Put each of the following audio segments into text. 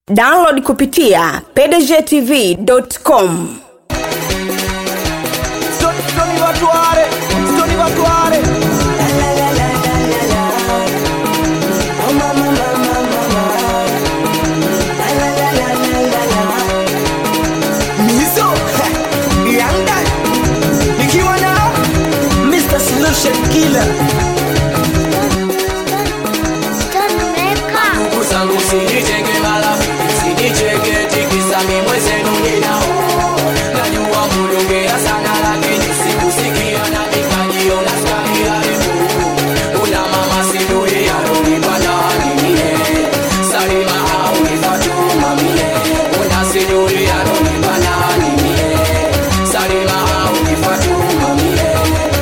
Download kupitia pdgtv.com. Stoni watuare. Mizo Yanga nikiwa na Mr. Solution Killer. Kusangu sinicheke marafiki, sinicheke tikisami mwezenu ninao. Najua mulongea sana lakini sikusikia na nikajiona skari ya refu. Una mama siduri ya unipanda mie, Salima au Fatuma mie. Una siduri ya unipanda mie, Salima au Fatuma mie.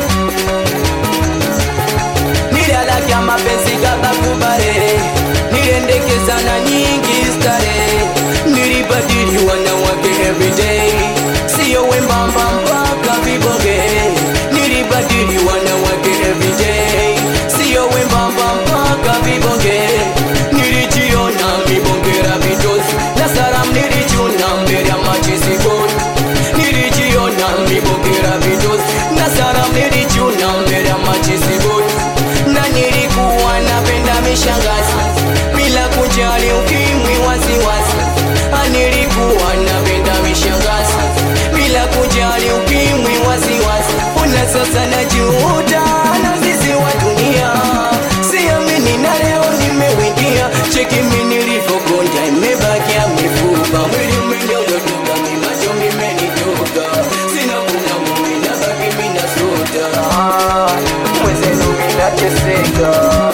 Nilala kama mapenzi kaba kubare, niliendekeza na nyingi stare. Nilibadili wanawake everyday, siyo wembamba mpaka viboge. Nilibadili wanawake everyday, siyo wembamba mpaka viboge. Nilijiona mibongera vitozi, na salam nilichuna mbele ya machizi boy. Nilijiona mibongera vitozi, na salam nilichuna mbele ya machizi boy. Na nilikuwa napenda mishangazi, bila kujali ukimwi wasiwasi. Nilikuwa napenda mishangazi, bila kujali ukimwi wasiwasi. Una sasa najuta na sisi wa dunia, siamini na leo nimewingia. Cheki mimi nilivyokonja, imebakia mifupa. Mwili umenyoroka, macho imenitoka. Sina kuna mume na baki mimi nasota. Mwezenu ninateseka,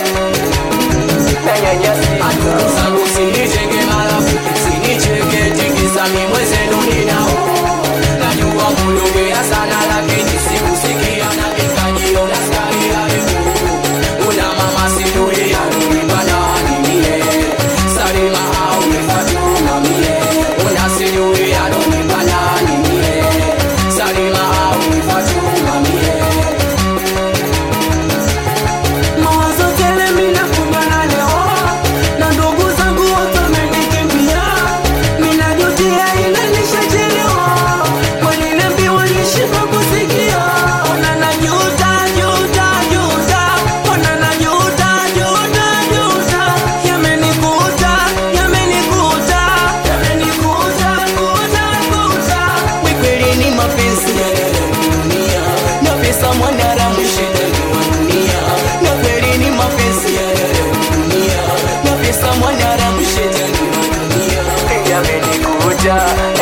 nanyanyasika. Sangu sinicheke marafiki, sinicheke tikisami mwezenu ninao. Najua mulongea sana lakini sikusikia na nikajiona skari ya refu. Una mama siduri ya unipanda mie, Salima au Fatuma mie. Una siduri ya unipanda mie, Salima au Fatuma mie. Mawazo tele mina kumbana leo, na ndugu zangu wote wamenikimbia. Mina jutia ila nishachelewa, waliniambiwa nishindwa kusikia. Ona najuta, ona najuta. Yamenikuta. Wikweli ni mapenzi ya dunia, na pesa mwanadamu shida wa dunia. Na kweli ni mapenzi ya dunia, na pesa mwanadamu shida wa dunia. Yamenikuta.